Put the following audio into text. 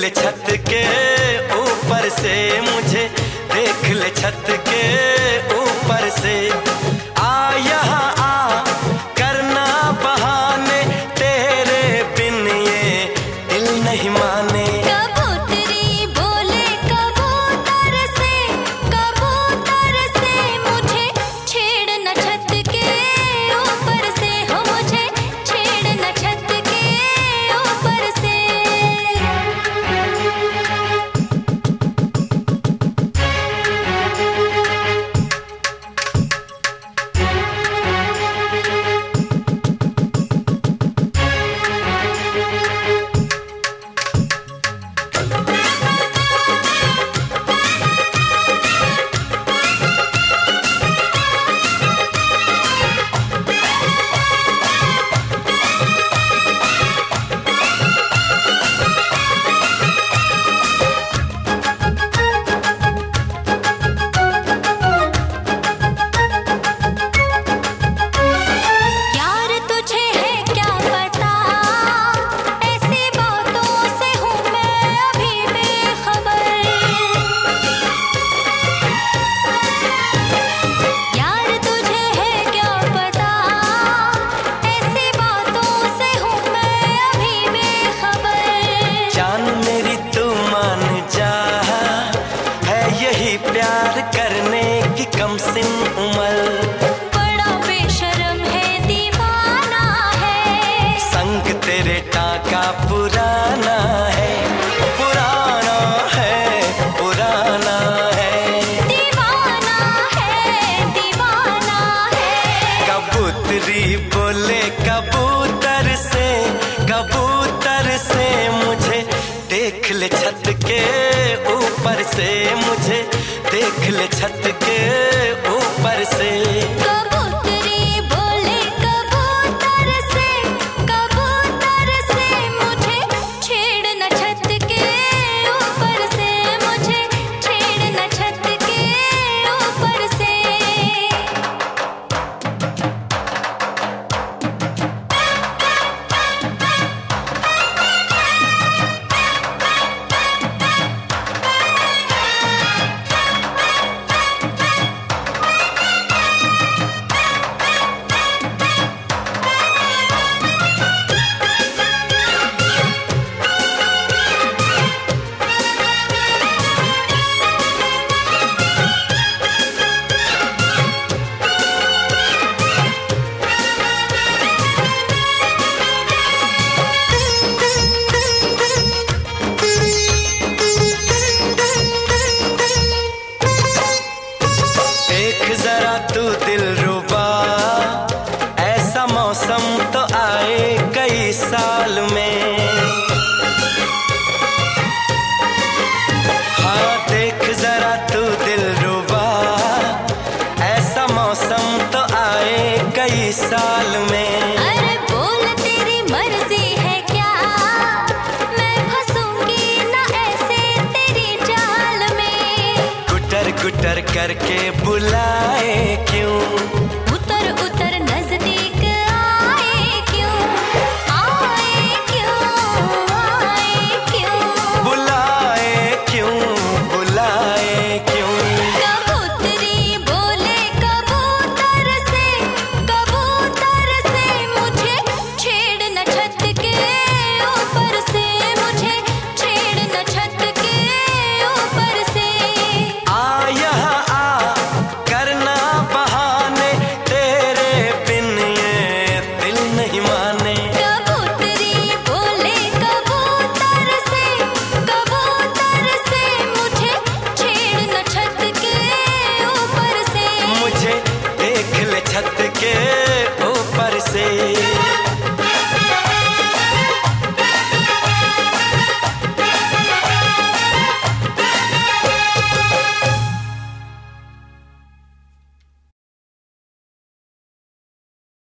ले छत के ऊपर से मुझे, देख ले छत के ऊपर से। आ यहाँ आ करना बहाने, तेरे बिन ये दिल नहीं माने। कबूतरी बोले कबूतर से मुझे छेड़ना छत के ऊपर से, हो मुझे छेड़ना छत के ऊपर से। प्यार करने की कम सिन उम्र, बड़ा बेशर्म है दीवाना है। संग तेरे टाका पुराना है, पुराना है, पुराना है। दीवाना है, दीवाना है। कबूतरी बोले कबूतर से मुझे, देख ले छत के ऊपर से मुझे, देख ले छत के ऊपर से। कबूतरी बोले कबूतर से मुझे छेड़ना छत के ऊपर से, मुझे छेड़ना छत के ऊपर से। जरा तू दिलरुबा, ऐसा मौसम तो आए कई साल में। हाँ देख जरा तू दिलरुबा, ऐसा मौसम तो आए कई साल में। अरे बोल तेरी मर्जी है क्या, मैं फंसूंगी ना ऐसे तेरी जाल में। गुटर गुटर करके बुलाए क्यों,